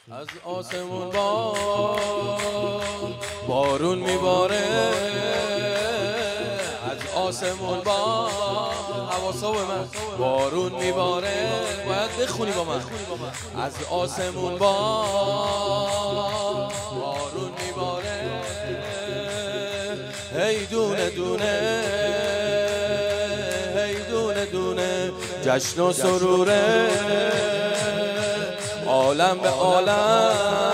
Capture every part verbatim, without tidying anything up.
از آسمون با بارون میباره، از آسمون با حواسا به من بارون میباره. باید بخونی با من. از آسمون با بارون میباره، هی دونه دونه، هی دونه دونه، جشن و سروره، عالم به عالم،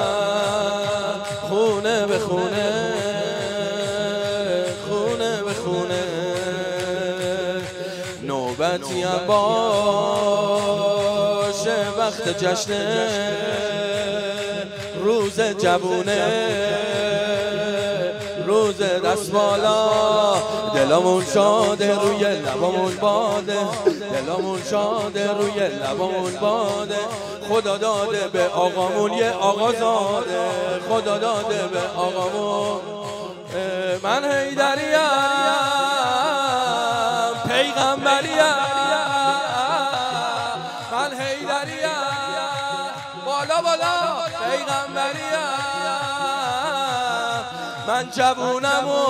خونه به خونه، خونه به خونه. نوبتی هم باشه وقت جشنه، روز جوونه، روز دست بالا، دلمون شاده روی لبامون باده، دلمون شاده روی لبامون باده. خدا داده به آقامون یه آقا زاده، خدا داده به آقامون. من حیدریم، پیغمبریم، من حیدریم، بالا بالا پیغمبریم. من جوونم و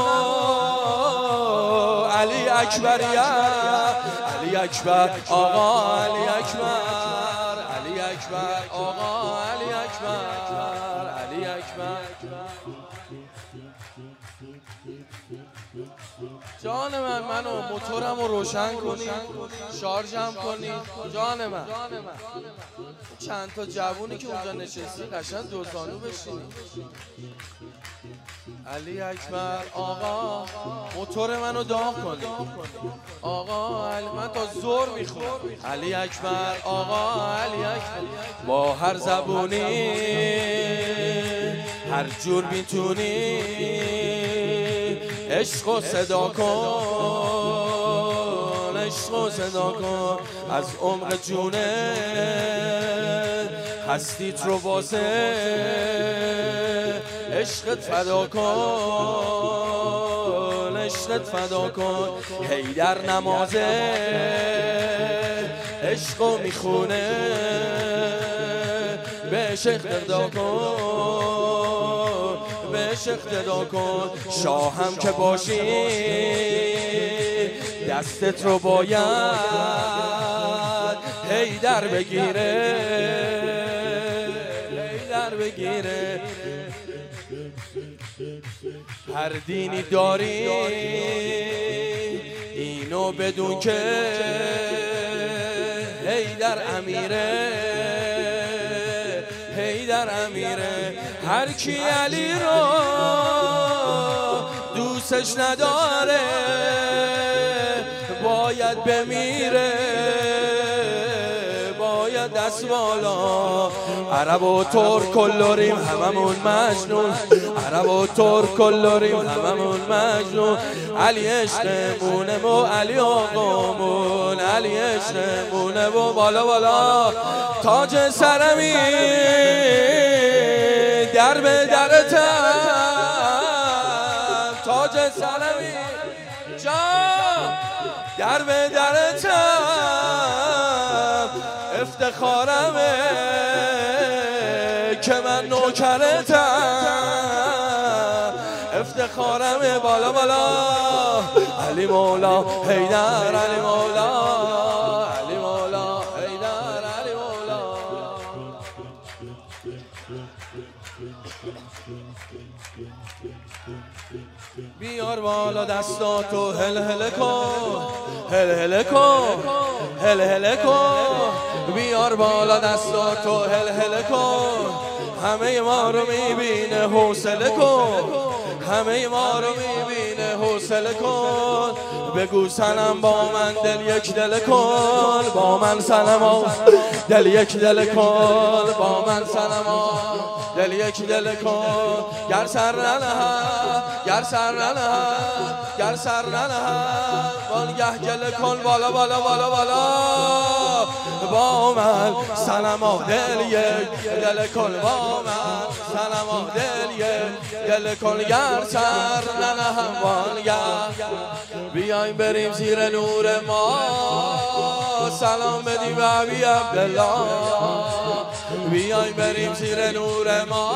علی اکبریم، علی اکبر آقا، علی اکبر، علی اکبر آقا، علی اکبر، علی اکبر. جان من، منو موتورم رو روشن کنی، شارژم کنی جان من. چند تا جوونی که اونجا نشستی قشنگ دو زانو بشینی. علی اکبر آقا، موتور منو داغ کنی آقا، علی من تا زور میخورم. علی اکبر آقا، علی اکبر. با هر زبونی هر جور میتونی عشق و صدا کن، عشق و صدا کن. از عمق جونه هستیت رو واسه عشقت فدا کن، عشقت فدا کن. حیدر نمازه عشقو میخونه، به عشق اقتدا کن، به عشق اقتدا کن. شاهم که باشی دستت رو باید حیدر بگیره، حیدر بگیره. هر دینی داری اینو بدون که حیدر امیره، حیدر امیره. هر کی علی رو دوستش نداره باید بمیره، باید دست بالا. عرب و ترک کلوریم هممون مجنون، عرب و ترک کلوریم هممون مجنون. علی عشقمونه و علی آقامون، علی عشقمونه و بالا بالا. تاج سرمی در به درتم، تاج سرمی جان در به درتم. افتخارمه که من نوکرتم، افتخارمه بالا بالا. علی مولا حیدر، علی مولا، علی مولا حیدر، علی مولا. بیار بالا دستاتو هل هل کن، هل هل کن، هل هل کن. بیار بالا دستاتو هل هل کن. همه ما رو میبینه حوصله کن، همه ما رو میبینه حوصله کن. بگو سنم با من دل یک دل کن، با من سنم دل یک دل کن، با من سنم دل یک دل کن. گر سر ننهم، گر سر ننهم، گر سر ننهم. وانگه گله کن بالا بالا بالا بالا. با من سنم دل یک دل کن، با من سنم دل یک دل کن. گر سر ننهم وانگه بیایم بریم زیر نور ما. سلام بدیم به عبی عبدالله، بیایم بریم زیر نور ما.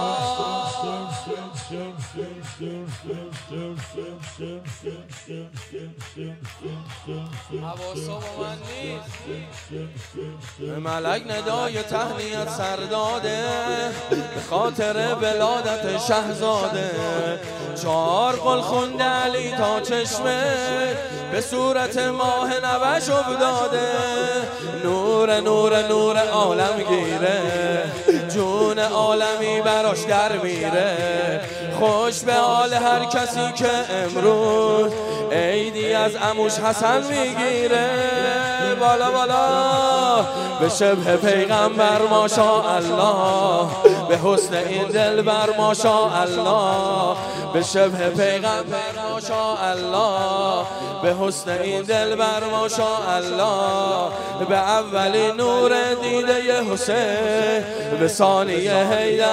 حواسا با من نیست. ملک ندای تهنیت سر داده به خاطر ولادت شهزاده. چهار قل خونده علی تا چشمه به صورت ماه نوش افتاده. نور نور نور عالم گیره جون عالمی براش در میره. خوش به حال هر کسی که امروز عیدی از عموش حسن میگیره. بالا بالا به شبه پیغمبر ماشاءالله، به حسن این دلبر ماشاءالله. به شبه پیغمبر ماشاءالله، به حسن این دلبر ماشاءالله. به اولی نور دیده ی حسین، به ثانی حیدر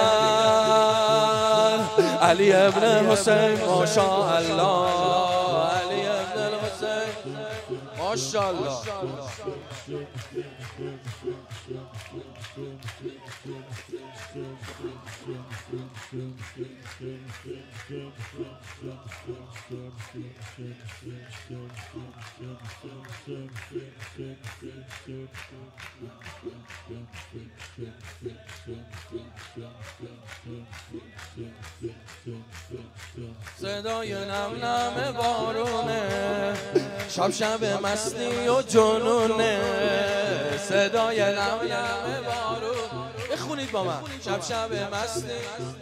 علی ابن حسین ماشاءالله. علی ابن حسین ماشاءالله. صدای نم نم بارونه، شب شب مستی و جنونه. صدای نم نم بارون، بخونید با من. شب شب مستی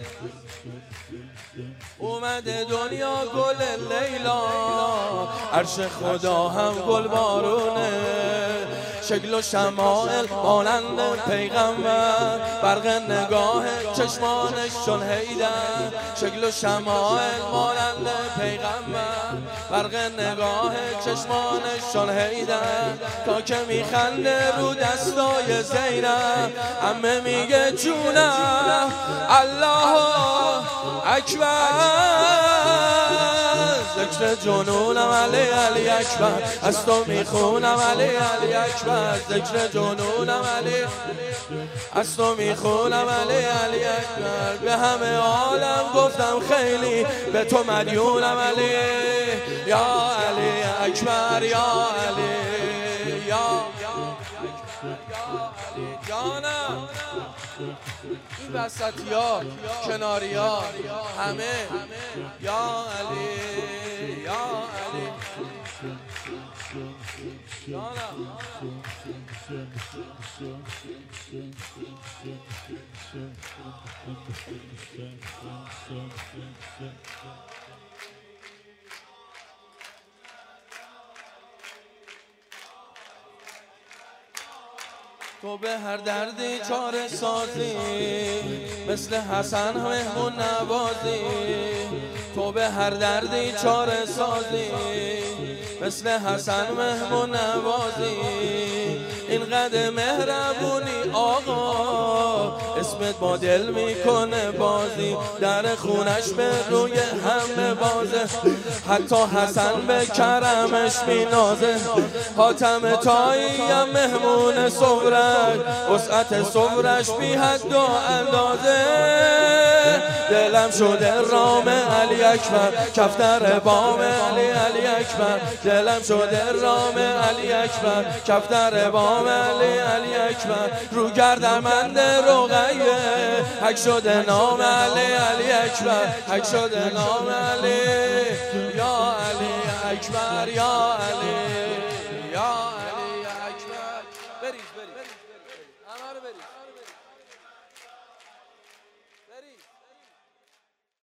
اومده دنیا گل لیلا، عرش خدا هم گل بارونه. شکل و شمائل مانند پیغمبر، برق نگاه چشمانش چون حیدر. شکل و شمائل مانند پیغمبر، برق نگاه چشمانش چون حیدر. تا که میخنده رو دستای زینب، عمه میگه جونم الله اکبر. ذکر جنونم علی علی اکبر، از تو میخونم علی علی اکبر. ذکر جنونم علی، از تو میخونم علی علی اکبر. به همه عالم گفتم خیلی به تو مدیونم علی. یا علی اکبر یا علی یا جانم. این وسطی ها کناری ها همه یا علی یا علی جانم. تو به هر دردی چاره سازی، مثل حسن مهمون نوازی. تو به هر دردی چاره سازی، مثل حسن مهمون نوازی. اینقدر مهربونی آقا، اسمت با دل میکنه بازی. در خونش به روی همه بازه، حتی حسن به کرمش مینازه. حاتم تایی هم مهمون صبرش، وسعت صبرش بی حد و اندازه. دلم شده رام علی اکبر، کفتر بام علی علی اکبر. دلم شده رام علی اکبر، کفتر بام علی علی اکبر. رو گردمند رقیه، حک شده نام علی علی اکبر. حک شده نام علی یا علی اکبر یا علی یا علی اکبر. برید برید همه رو برید.